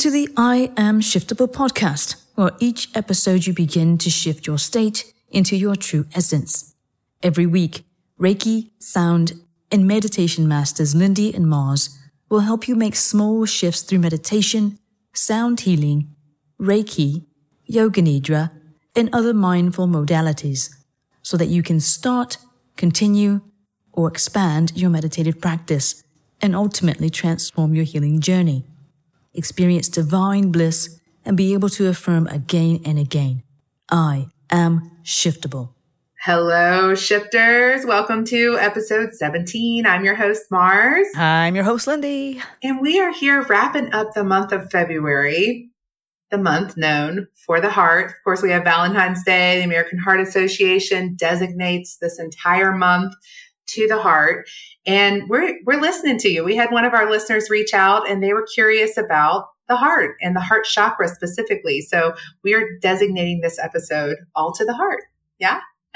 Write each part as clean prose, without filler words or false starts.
to the I Am Shiftable podcast, where each episode you begin to shift your state into your true essence. Every week, Reiki, sound, and meditation masters Lindy and Mars will help you make small shifts through meditation, sound healing, Reiki, Yoga Nidra, and other mindful modalities, so that you can start, continue, or expand your meditative practice and ultimately transform your healing journey. Experience divine bliss and be able to affirm again and again, I am shiftable. Hello, shifters. Welcome to episode 17. I'm your host, Mars. I'm your host, Lindy. And we are here wrapping up the month of February, the month known for the heart. Of course, we have Valentine's Day. The American Heart Association designates this entire month to the heart. And we're listening to you. We had one of our listeners reach out and they were curious about the heart and the heart chakra specifically. So we are designating this episode all to the heart. Yeah.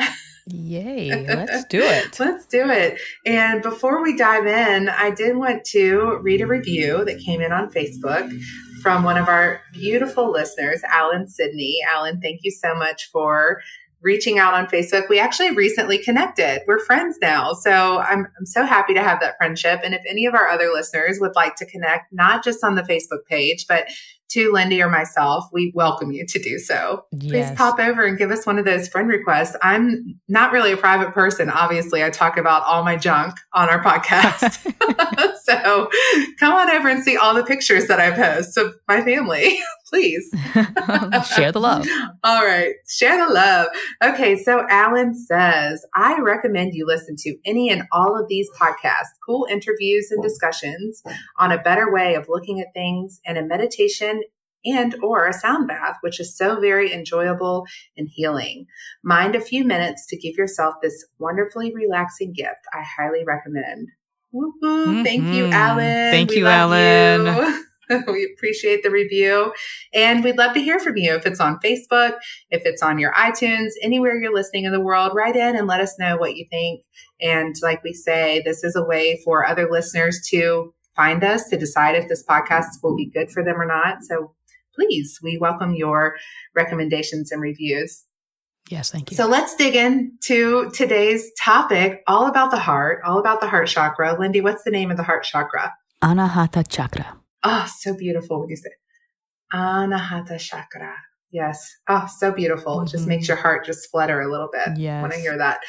Yay. Let's do it. Let's do it. And before we dive in, I did want to read a review that came in on Facebook from one of our beautiful listeners, Alan Sidney. Alan, thank you so much for reaching out on Facebook. We actually recently connected. We're friends now. So I'm so happy to have that friendship. And if any of our other listeners would like to connect, not just on the Facebook page, but to Lindy or myself, we welcome you to do so. Yes. Please pop over and give us one of those friend requests. I'm not really a private person. Obviously, I talk about all my junk on our podcast. So come on over and see all the pictures that I post of my family, please. Share the love. All right. Share the love. Okay. So Alan says, I recommend you listen to any and all of these podcasts, cool interviews and discussions on a better way of looking at things and a meditation and or a sound bath, which is so very enjoyable and healing. Mind a few minutes to give yourself this wonderfully relaxing gift. I highly recommend. Woo-hoo. Mm-hmm. Thank you, Alan. Thank you, Alan. You. We appreciate the review. And we'd love to hear from you. If it's on Facebook, if it's on your iTunes, anywhere you're listening in the world, write in and let us know what you think. And like we say, this is a way for other listeners to find us, to decide if this podcast will be good for them or not. So please, we welcome your recommendations and reviews. Yes, thank you. So let's dig into today's topic, all about the heart chakra. Lindy, what's the name of the heart chakra? Anahata chakra. Oh, so beautiful when you say Anahata chakra. Yes. Oh, so beautiful. It just makes your heart just flutter a little bit when I hear that.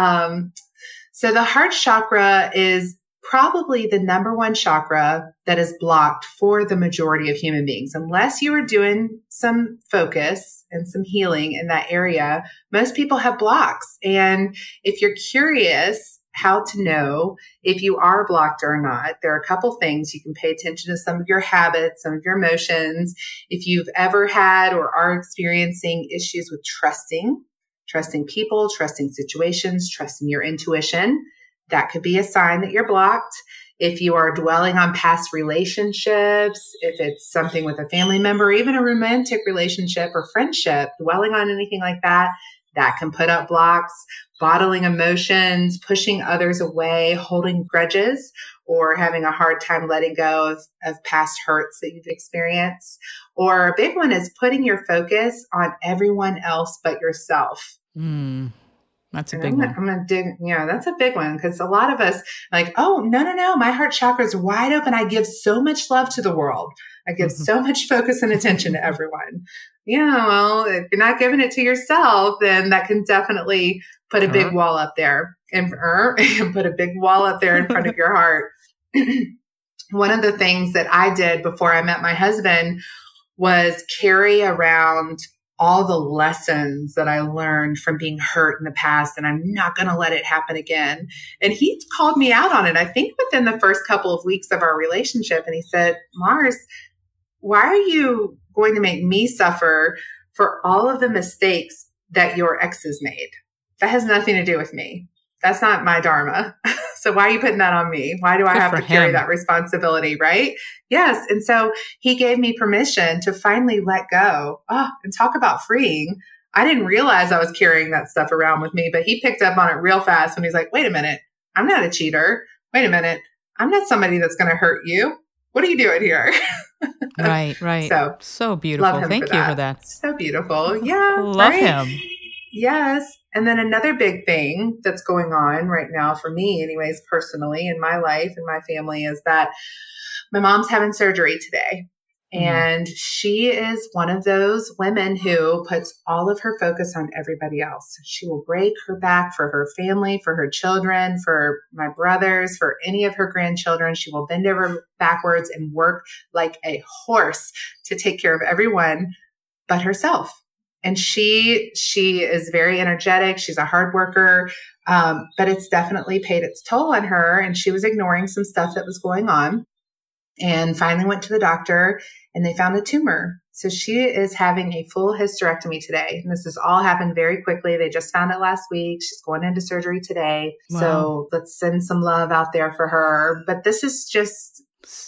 So the heart chakra is probably the number one chakra that is blocked for the majority of human beings. Unless you are doing some focus and some healing in that area, most people have blocks. And if you're curious how to know if you are blocked or not, there are a couple things. You can pay attention to some of your habits, some of your emotions. If you've ever had or are experiencing issues with trusting people, trusting situations, trusting your intuition, that could be a sign that you're blocked. If you are dwelling on past relationships, if it's something with a family member, even a romantic relationship or friendship, dwelling on anything like that, that can put up blocks. Bottling emotions, pushing others away, holding grudges, or having a hard time letting go of past hurts that you've experienced. Or a big one is putting your focus on everyone else but yourself. That's a big one. I'm going to dig. Yeah, that's a big one because a lot of us like, oh, no. My heart chakra is wide open. I give so much love to the world. I give so much focus and attention to everyone. Yeah, well, if you're not giving it to yourself, then that can definitely put a big wall up there and put a big wall up there in front of your heart. One of the things that I did before I met my husband was carry around all the lessons that I learned from being hurt in the past, and I'm not going to let it happen again. And he called me out on it, I think within the first couple of weeks of our relationship. And he said, Mars, why are you going to make me suffer for all of the mistakes that your exes made? That has nothing to do with me. That's not my dharma. So why are you putting that on me? Why do I have to carry that responsibility, right? Yes. And so he gave me permission to finally let go. Oh, and talk about freeing. I didn't realize I was carrying that stuff around with me, but he picked up on it real fast when he's like, wait a minute, I'm not a cheater. Wait a minute. I'm not somebody that's going to hurt you. what are you doing here? Right. So beautiful. Thank you for that. So beautiful. Yeah. Love him. Yes. And then another big thing that's going on right now for me, anyways, personally in my life and my family, is that my mom's having surgery today. And she is one of those women who puts all of her focus on everybody else. She will break her back for her family, for her children, for my brothers, for any of her grandchildren. She will bend over backwards and work like a horse to take care of everyone but herself. And she is very energetic. She's a hard worker, but it's definitely paid its toll on her. And she was ignoring some stuff that was going on. And finally went to the doctor and they found a tumor. So she is having a full hysterectomy today. And this has all happened very quickly. They just found it last week. She's going into surgery today. Wow. So let's send some love out there for her. But this is just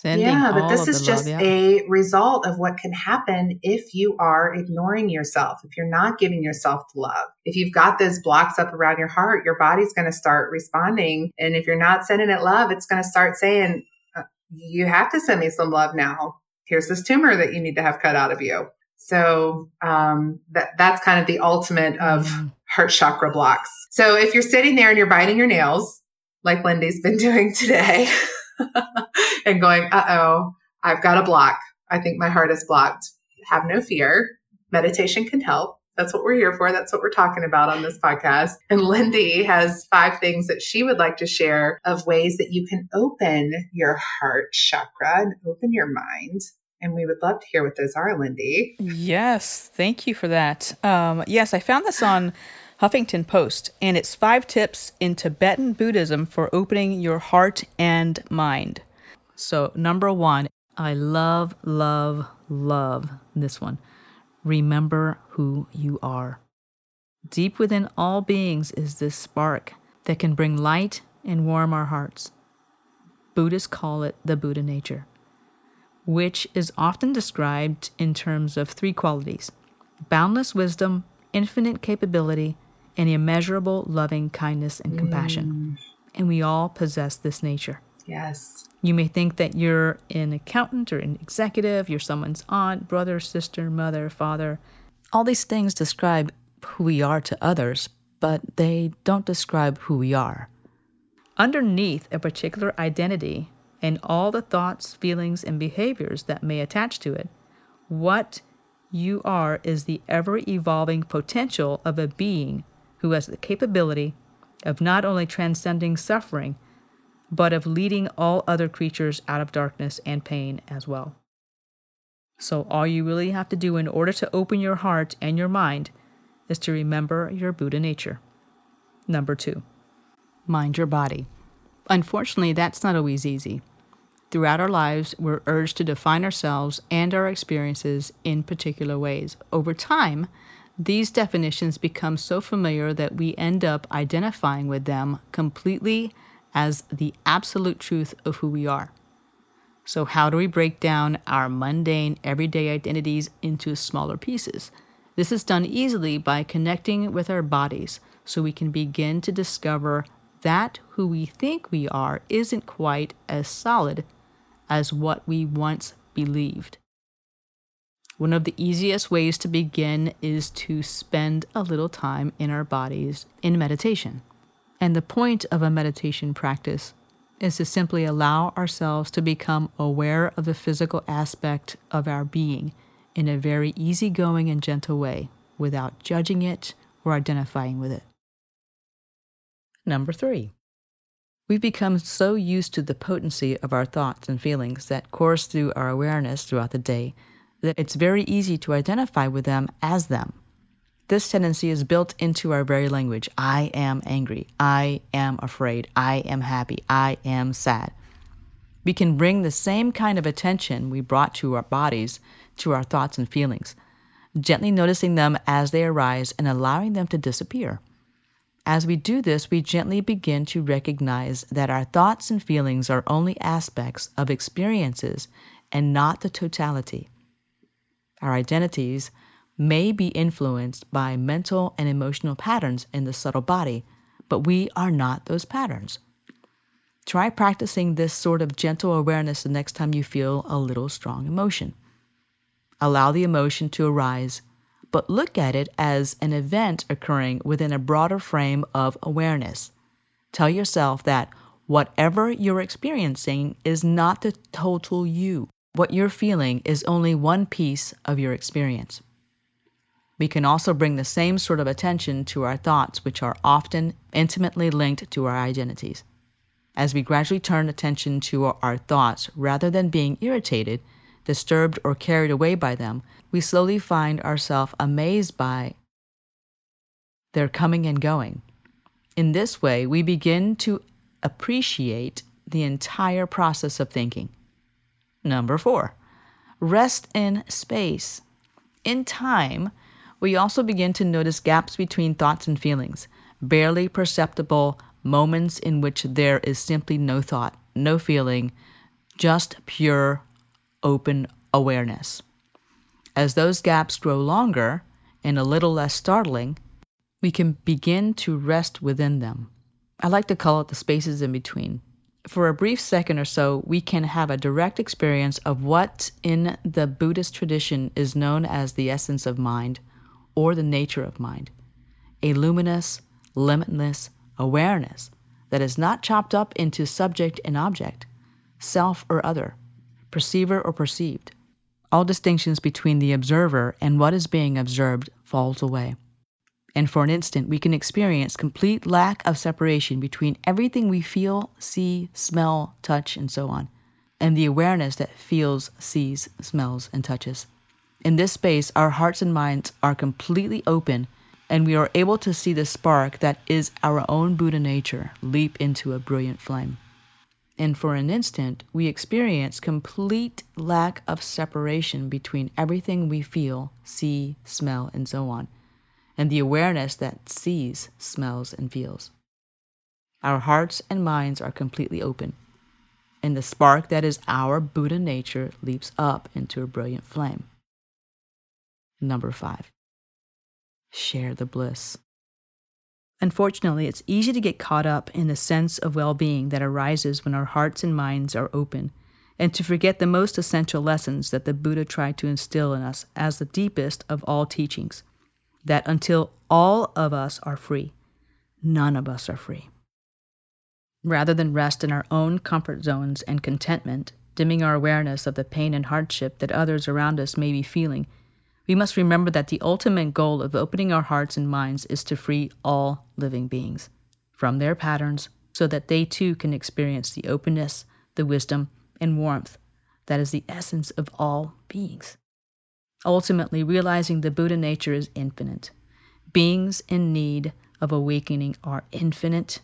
a result of what can happen if you are ignoring yourself, if you're not giving yourself love. If you've got those blocks up around your heart, your body's going to start responding. And if you're not sending it love, it's going to start saying, you have to send me some love now. Here's this tumor that you need to have cut out of you. So that's kind of the ultimate of heart chakra blocks. So if you're sitting there and you're biting your nails, like Lindy's been doing today, and going, uh-oh, I've got a block. I think my heart is blocked. Have no fear. Meditation can help. That's what we're here for. That's what we're talking about on this podcast. And Lindy has 5 things that she would like to share of ways that you can open your heart chakra and open your mind. And we would love to hear what those are, Lindy. Yes, thank you for that. Yes, I found this on Huffington Post, and it's 5 tips in Tibetan Buddhism for opening your heart and mind. So number 1, I love this one. Remember who you are. Deep within all beings is this spark that can bring light and warm our hearts. Buddhists call it the Buddha nature, which is often described in terms of 3 qualities: boundless wisdom, infinite capability, and immeasurable loving kindness and compassion. And we all possess this nature. Yes. You may think that you're an accountant or an executive, you're someone's aunt, brother, sister, mother, father. All these things describe who we are to others, but they don't describe who we are. Underneath a particular identity and all the thoughts, feelings, and behaviors that may attach to it, what you are is the ever-evolving potential of a being who has the capability of not only transcending suffering, but of leading all other creatures out of darkness and pain as well. So all you really have to do in order to open your heart and your mind is to remember your Buddha nature. Number 2, mind your body. Unfortunately, that's not always easy. Throughout our lives, we're urged to define ourselves and our experiences in particular ways. Over time, these definitions become so familiar that we end up identifying with them completely as the absolute truth of who we are. So how do we break down our mundane, everyday identities into smaller pieces? This is done easily by connecting with our bodies so we can begin to discover that who we think we are isn't quite as solid as what we once believed. One of the easiest ways to begin is to spend a little time in our bodies in meditation. And the point of a meditation practice is to simply allow ourselves to become aware of the physical aspect of our being in a very easygoing and gentle way without judging it or identifying with it. Number 3, we've become so used to the potency of our thoughts and feelings that course through our awareness throughout the day that it's very easy to identify with them as them. This tendency is built into our very language. I am angry. I am afraid. I am happy. I am sad. We can bring the same kind of attention we brought to our bodies to our thoughts and feelings, gently noticing them as they arise and allowing them to disappear. As we do this, we gently begin to recognize that our thoughts and feelings are only aspects of experiences and not the totality. Our identities may be influenced by mental and emotional patterns in the subtle body, but we are not those patterns. Try practicing this sort of gentle awareness the next time you feel a little strong emotion. Allow the emotion to arise, but look at it as an event occurring within a broader frame of awareness. Tell yourself that whatever you're experiencing is not the total you. What you're feeling is only one piece of your experience. We can also bring the same sort of attention to our thoughts, which are often intimately linked to our identities. As we gradually turn attention to our thoughts, rather than being irritated, disturbed, or carried away by them, we slowly find ourselves amazed by their coming and going. In this way, we begin to appreciate the entire process of thinking. Number 4, rest in space. In time, we also begin to notice gaps between thoughts and feelings, barely perceptible moments in which there is simply no thought, no feeling, just pure, open awareness. As those gaps grow longer and a little less startling, we can begin to rest within them. I like to call it the spaces in between. For a brief second or so, we can have a direct experience of what in the Buddhist tradition is known as the essence of mind, or the nature of mind. A luminous, limitless awareness that is not chopped up into subject and object, self or other, perceiver or perceived. All distinctions between the observer and what is being observed falls away. And for an instant, we can experience complete lack of separation between everything we feel, see, smell, touch, and so on, and the awareness that feels, sees, smells, and touches. In this space, our hearts and minds are completely open, and we are able to see the spark that is our own Buddha nature leap into a brilliant flame. And for an instant, we experience complete lack of separation between everything we feel, see, smell, and so on, and the awareness that sees, smells, and feels. Our hearts and minds are completely open, and the spark that is our Buddha nature leaps up into a brilliant flame. Number 5, share the bliss. Unfortunately, it's easy to get caught up in the sense of well-being that arises when our hearts and minds are open, and to forget the most essential lessons that the Buddha tried to instill in us as the deepest of all teachings, that until all of us are free, none of us are free. Rather than rest in our own comfort zones and contentment, dimming our awareness of the pain and hardship that others around us may be feeling, we must remember that the ultimate goal of opening our hearts and minds is to free all living beings from their patterns so that they too can experience the openness, the wisdom, and warmth that is the essence of all beings. Ultimately, realizing the Buddha nature is infinite. Beings in need of awakening are infinite,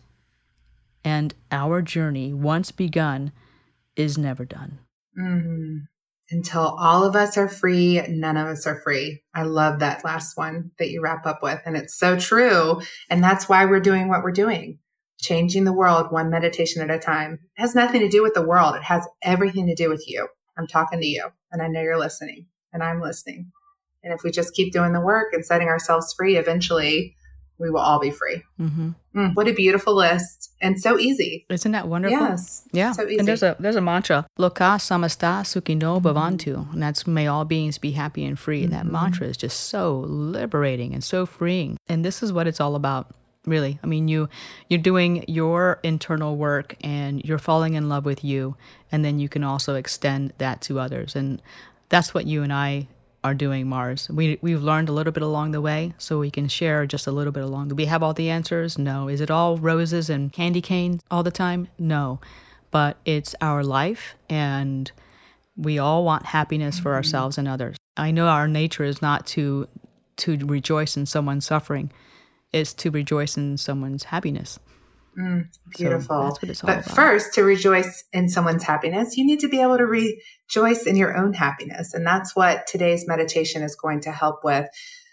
and our journey, once begun, is never done. Mm-hmm. Until all of us are free, none of us are free. I love that last one that you wrap up with. And it's so true. And that's why we're doing what we're doing. Changing the world one meditation at a time. It has nothing to do with the world. It has everything to do with you. I'm talking to you, and I know you're listening, and I'm listening. And if we just keep doing the work and setting ourselves free, eventually we will all be free. Mm-hmm. What a beautiful list. And so easy. Isn't that wonderful? Yes. Yeah. So easy. And there's a mantra, Loka samasta sukhino bhavantu. And that's may all beings be happy and free. And that mantra is just so liberating and so freeing. And this is what it's all about, really. I mean, you're doing your internal work and you're falling in love with you. And then you can also extend that to others. And that's what you and I are doing, Mars. We've learned a little bit along the way, so we can share just a little bit along. Do we have all the answers? No. Is it all roses and candy cane all the time? No. But it's our life, and we all want happiness for ourselves and others. I know our nature is not to rejoice in someone's suffering. It's to rejoice in someone's happiness. Beautiful. So that's what it's all about. But first, to rejoice in someone's happiness, you need to be able to rejoice in your own happiness. And that's what today's meditation is going to help with.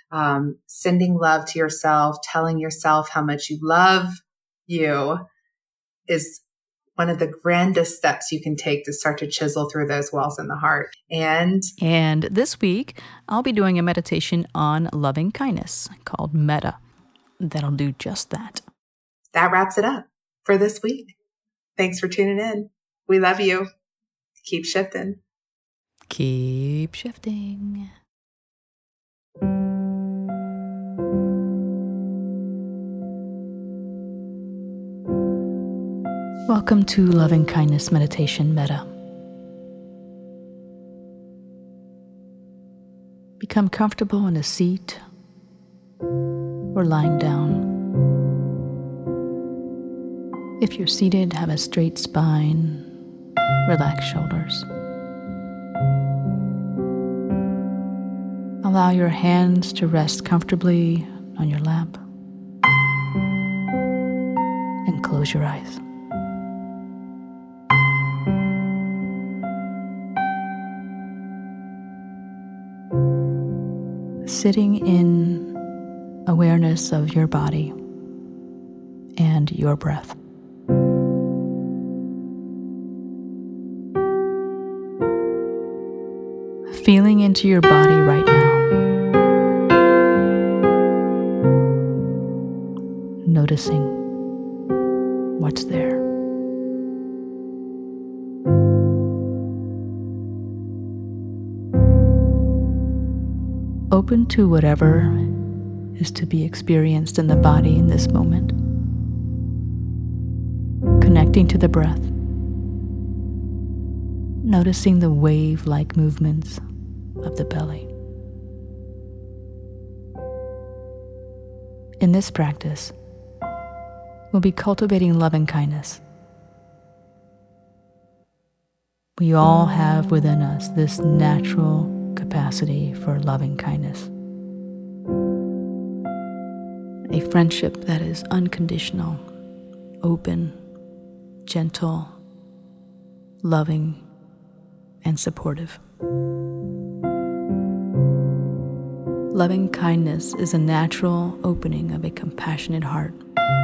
Sending love to yourself, telling yourself how much you love you is one of the grandest steps you can take to start to chisel through those walls in the heart. And this week, I'll be doing a meditation on loving kindness called Metta. That'll do just that. That wraps it up for this week. Thanks for tuning in. We love you. Keep shifting. Keep shifting. Welcome to Loving Kindness Meditation Metta. Become comfortable in a seat or lying down. If you're seated, have a straight spine, relax shoulders. Allow your hands to rest comfortably on your lap and close your eyes. Sitting in awareness of your body and your breath. Feeling into your body right now. Noticing what's there. Open to whatever is to be experienced in the body in this moment. Connecting to the breath. Noticing the wave-like movements of the belly. In this practice, we'll be cultivating loving kindness. We all have within us this natural capacity for loving kindness. A friendship that is unconditional, open, gentle, loving, and supportive. Loving kindness is a natural opening of a compassionate heart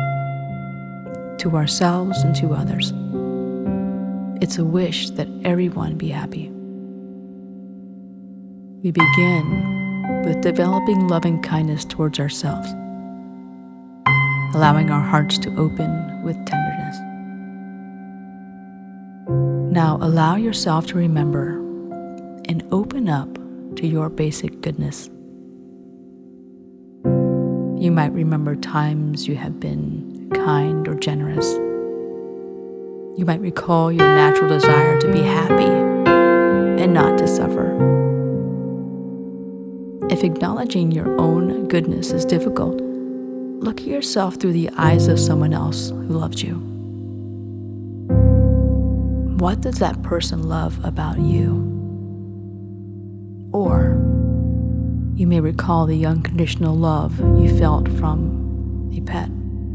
to ourselves and to others. It's a wish that everyone be happy. We begin with developing loving kindness towards ourselves, allowing our hearts to open with tenderness. Now allow yourself to remember and open up to your basic goodness. You might remember times you have been kind or generous. You might recall your natural desire to be happy and not to suffer. If acknowledging your own goodness is difficult, look at yourself through the eyes of someone else who loves you. What does that person love about you? Or you may recall the unconditional love you felt from a pet.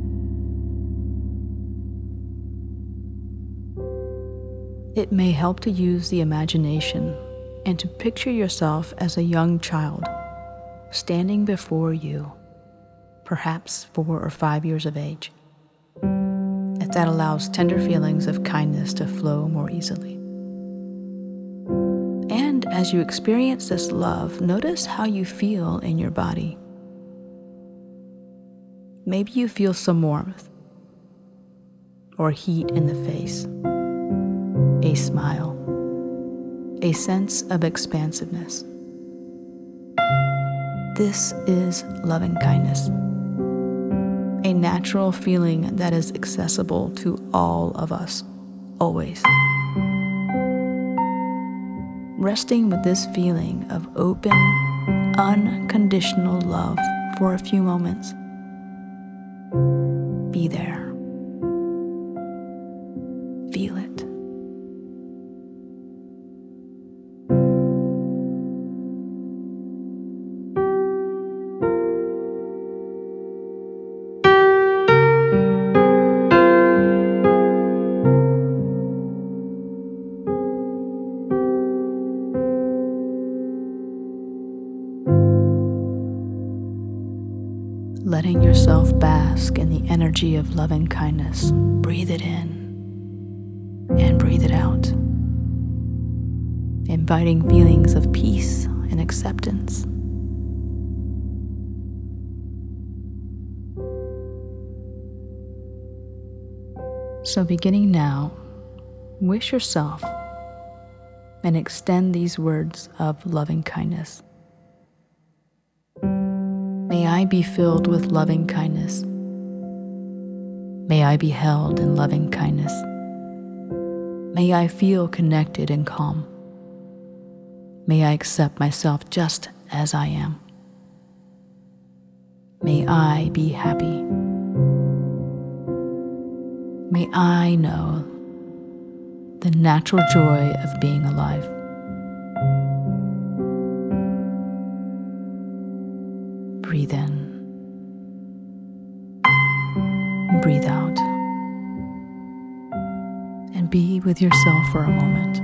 It may help to use the imagination and to picture yourself as a young child standing before you, perhaps 4 or 5 years of age, as that allows tender feelings of kindness to flow more easily. And as you experience this love, notice how you feel in your body. Maybe you feel some warmth or heat in the face, a smile, a sense of expansiveness. This is loving kindness, a natural feeling that is accessible to all of us, always. Resting with this feeling of open, unconditional love for a few moments. Be there. Feel it. Letting yourself bask in the energy of loving kindness. Breathe it in and breathe it out. Inviting feelings of peace and acceptance. So beginning now, wish yourself and extend these words of loving kindness. May I be filled with loving kindness. May I be held in loving kindness. May I feel connected and calm. May I accept myself just as I am. May I be happy. May I know the natural joy of being alive. Breathe in. Breathe out. And be with yourself for a moment.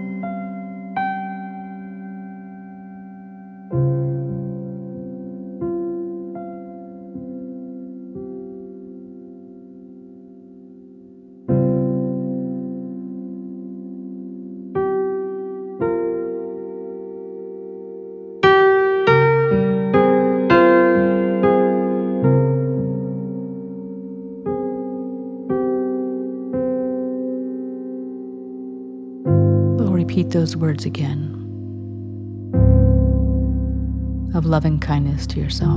Repeat those words again of loving kindness to yourself.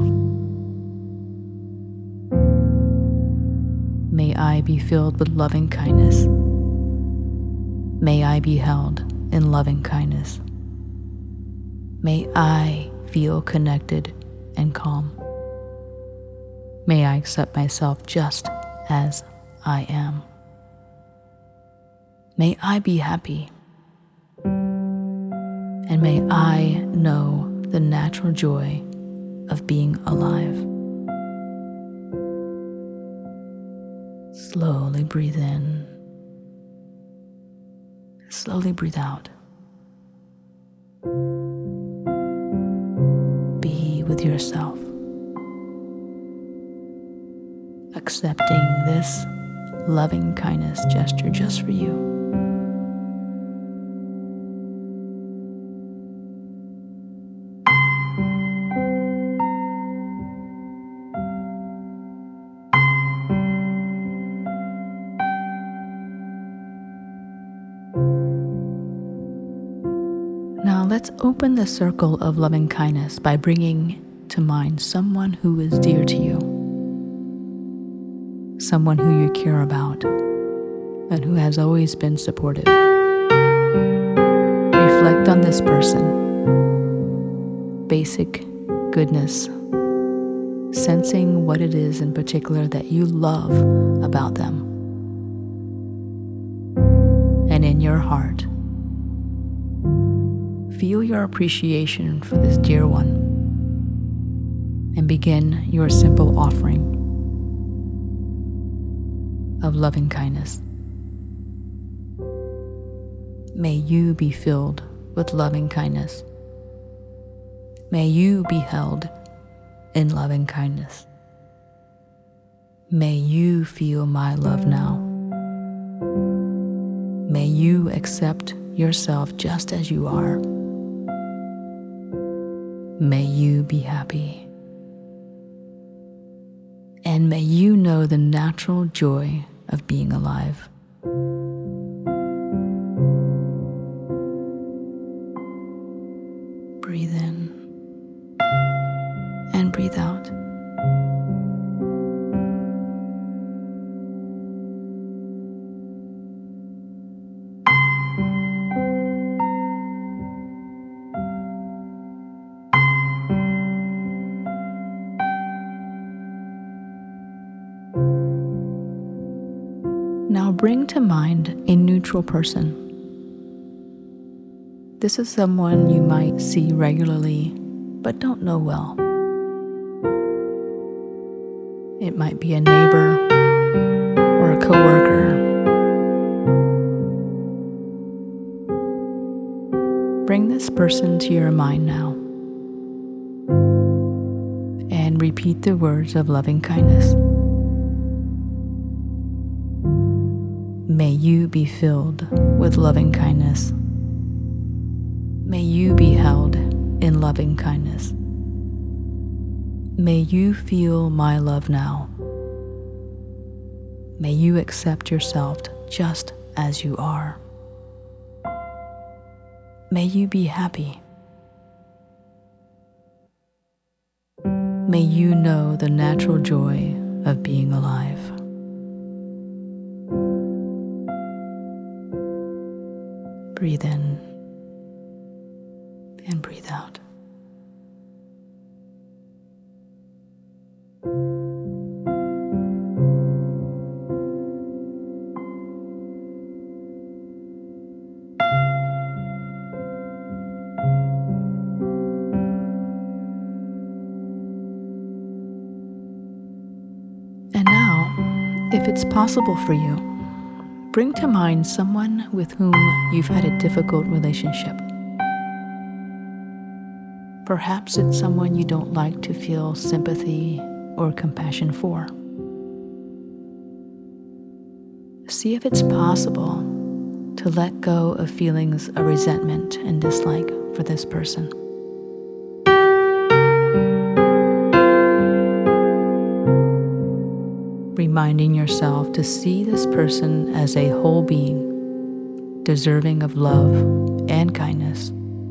May I be filled with loving kindness. May I be held in loving kindness. May I feel connected and calm. May I accept myself just as I am. May I be happy. And may I know the natural joy of being alive. Slowly breathe in. Slowly breathe out. Be with yourself, accepting this loving kindness gesture just for you. Now let's open the circle of loving kindness by bringing to mind someone who is dear to you, someone who you care about, and who has always been supportive. Reflect on this person, basic goodness, sensing what it is in particular that you love about them. And in your heart, feel your appreciation for this dear one and begin your simple offering of loving kindness. May you be filled with loving kindness. May you be held in loving kindness. May you feel my love now. May you accept yourself just as you are. May you be happy. And may you know the natural joy of being alive. Breathe in and breathe out. Now bring to mind a neutral person. This is someone you might see regularly but don't know well. It might be a neighbor or a coworker. Bring this person to your mind now and repeat the words of loving kindness. May you be filled with loving kindness. May you be held in loving kindness. May you feel my love now. May you accept yourself just as you are. May you be happy. May you know the natural joy of being alive. Breathe in and breathe out. And now, if it's possible for you, bring to mind someone with whom you've had a difficult relationship. Perhaps it's someone you don't like to feel sympathy or compassion for. See if it's possible to let go of feelings of resentment and dislike for this person. Reminding yourself to see this person as a whole being, deserving of love and kindness.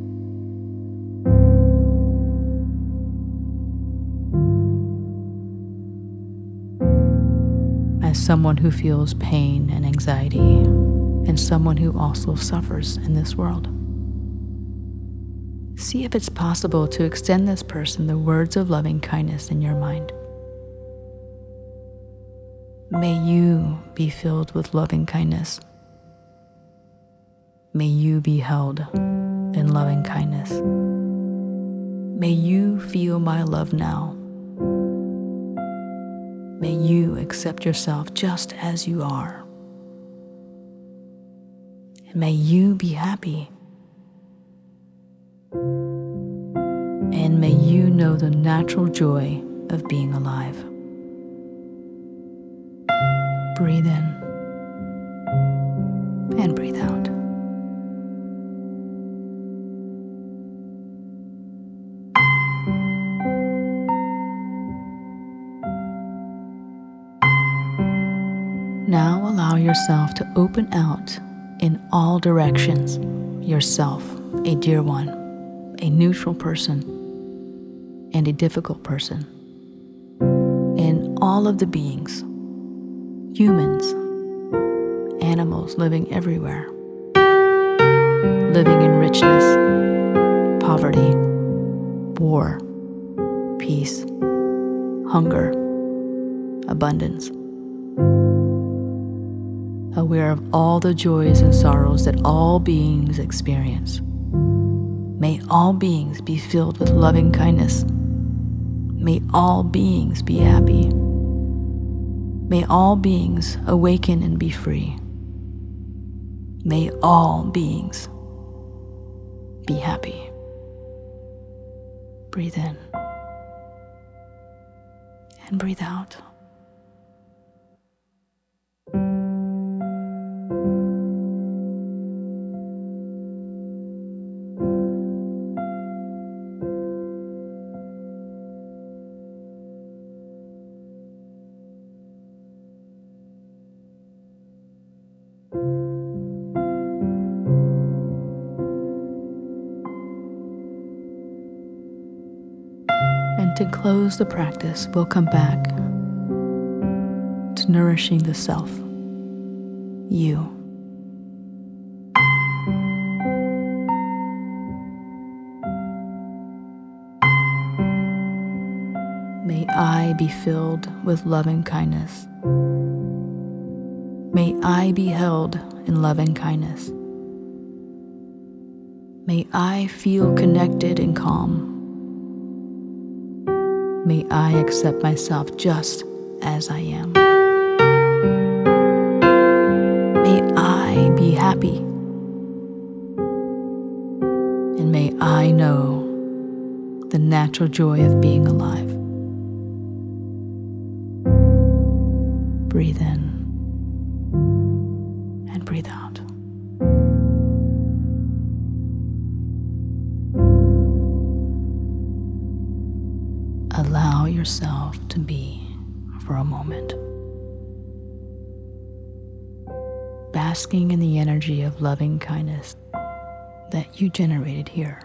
As someone who feels pain and anxiety, and someone who also suffers in this world. See if it's possible to extend this person the words of loving kindness in your mind. May you be filled with loving kindness. May you be held in loving kindness. May you feel my love now. May you accept yourself just as you are. And may you be happy. And may you know the natural joy of being alive. Breathe in and breathe out. Now allow yourself to open out in all directions. Yourself, a dear one, a neutral person, and a difficult person. And all of the beings, humans, animals living everywhere, living in richness, poverty, war, peace, hunger, abundance. Aware of all the joys and sorrows that all beings experience. May all beings be filled with loving kindness. May all beings be happy. May all beings awaken and be free. May all beings be happy. Breathe in and breathe out. And to close the practice, we'll come back to nourishing the self, you. May I be filled with loving kindness. May I be held in loving kindness. May I feel connected and calm. May I accept myself just as I am. May I be happy. And may I know the natural joy of being alive. Breathe in and breathe out. Allow yourself to be for a moment, basking in the energy of loving kindness that you generated here.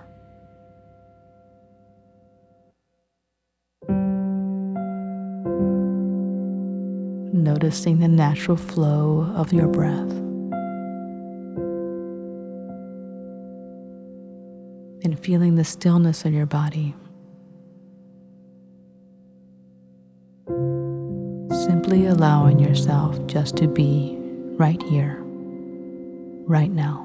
Noticing the natural flow of your breath. And feeling the stillness in your body. Simply allowing yourself just to be right here, right now.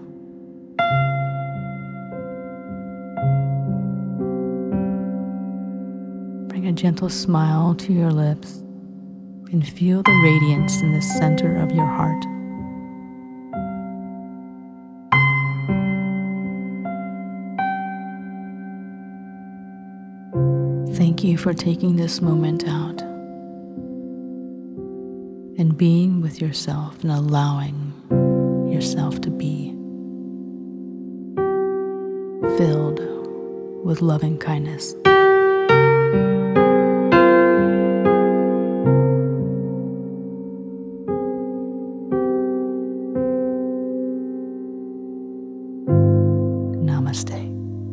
Bring a gentle smile to your lips and feel the radiance in the center of your heart. Thank you for taking this moment out and being with yourself and allowing yourself to be filled with loving kindness. Namaste.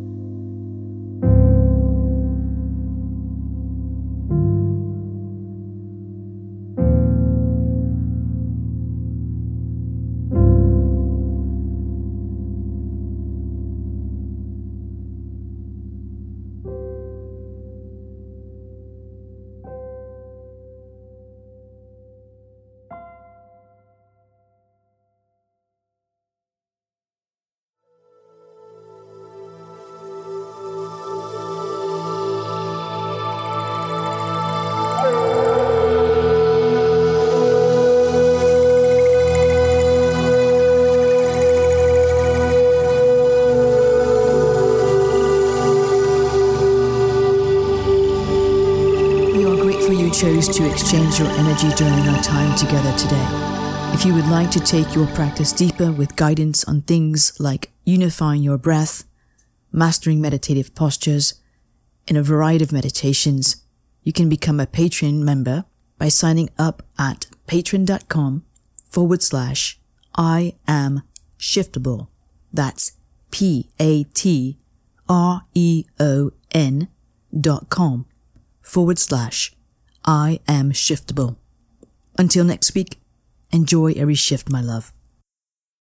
Chose to exchange your energy during our time together today. If you would like to take your practice deeper with guidance on things like unifying your breath, mastering meditative postures, and a variety of meditations, you can become a Patreon member by signing up at patreon.com/I am shiftable. That's patreon.com/I am shiftable. Until next week, enjoy every shift, my love.